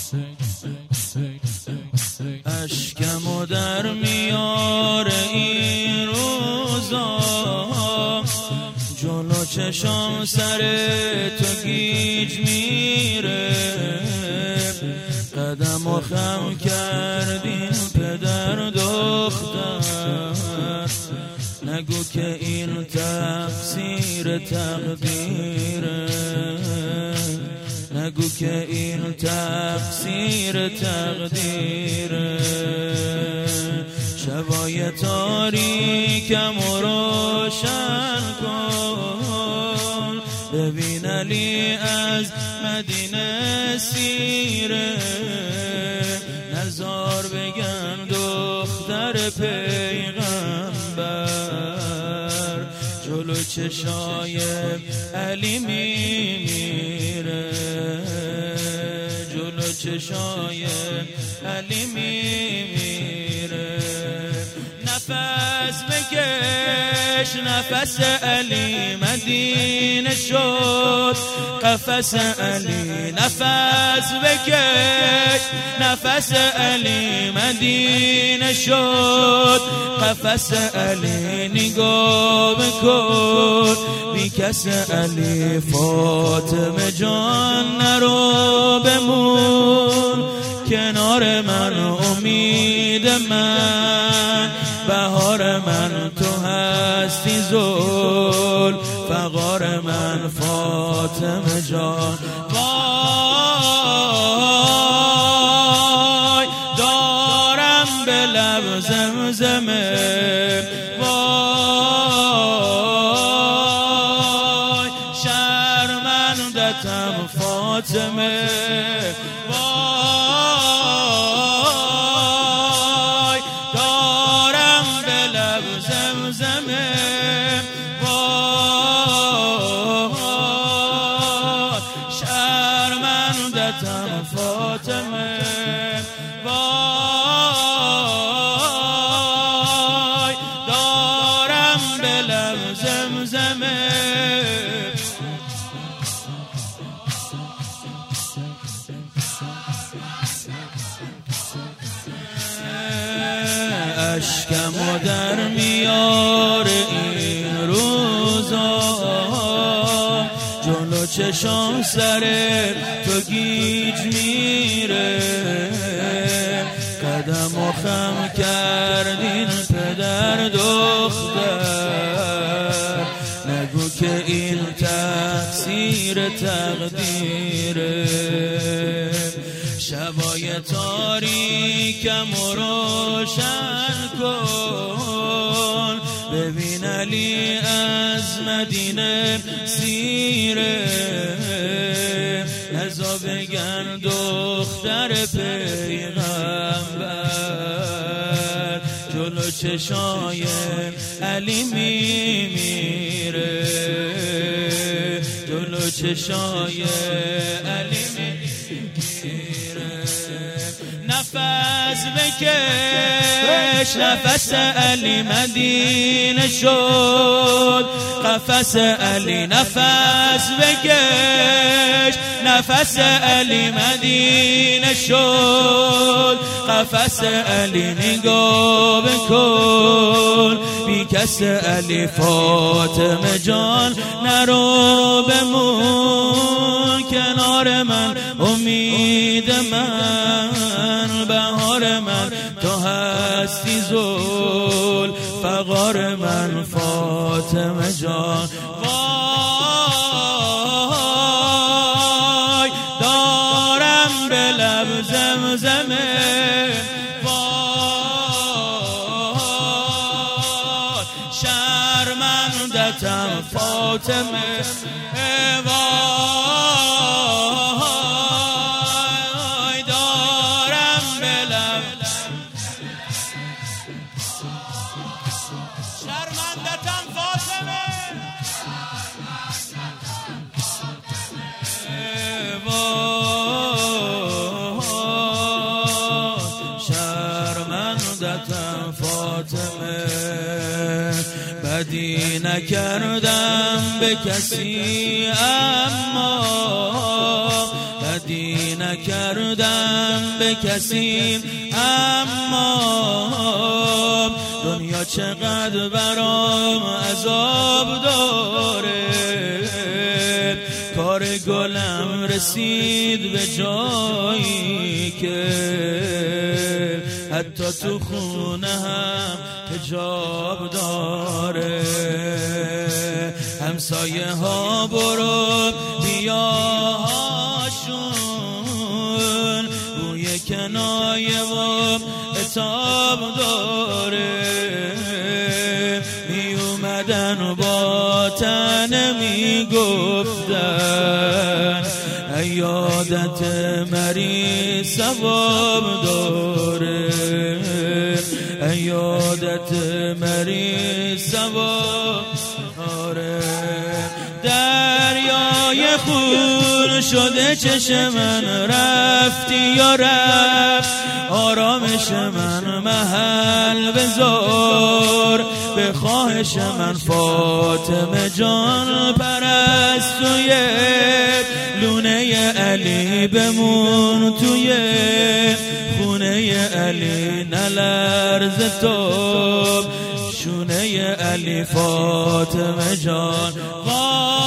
اشکمو در میاره این روزا، جلو چشام سر تو گیج میره. قدمو خم کردیم پدر دختر، نگو که این تقصیر تقدیره، نگو که این تقصیر تقدیره. شبای تاریکم روشن کن، ببین علی از مدینه سیره. نزار بگن دختر پیغمبر، جلو چشای علی میمیره، جلو چشای علی میمیره. نفس بکش نفس علی مدینه شد قفس علی. نفس بکش نفس علی مدینه شد قفس علی. نگاه بکن بی کس علی. فاطمه جان نرو بمون کنار من، امید من بهار من تو هستی، زل فقار من فاطمه جان. وای دارم به لب زمزمه، وای شرمندتم فاطمه، وای دارم به لب زمزمه، وای شرمندتم فاطمه، وای دارم به لب زمزمه. اشکمو در میاره این روزا، جلو چشام سر تو گیج میره. قدمو خم کردین پدر دختر، نگو که این تقصیر تقدیره. شبای تاریکم روشن کن، ببین علی از مدینه سیره. نزا بگن دختر پیغمبر، جلو چشای علی میمیره، جلو چشای علی میمیره. نفس بکش نفس علی مدینه شد قفس علی. نفس بکش نفس علی مدینه شد قفس علی. نگاه بکن بی کس علی. فاطمه جان نرو بمون کنار من، امید من بهار من تو هستی، زل فقار من فاطمه جان. وای دارم به لب زمزمه، وای شرمندتم فاطمه، وای دارم به لب شرمندتم فاطمه، شرمندتم فاطمه. بدی نکردم به کسی اما بدی نکردم به کسی، اما دنیا چقدر برام عذاب داره. کار گلم رسید به جایی که حتی تو خونه هم حجاب داره. همسایه ها برو بیاهاشون بوی کنایه و عتاب داره. می اومدن با تنه می گفتن عیادت مریض ثواب داره، عیادت مریض ثواب داره. دریای خون شده چشم من، رفتی یا رفت آرامش من، محل بذار به خواهش من. فاطمه جان پرستوی لونه علی بمون توی خونه علی، نلرز تو شونه علی. فاطمه جان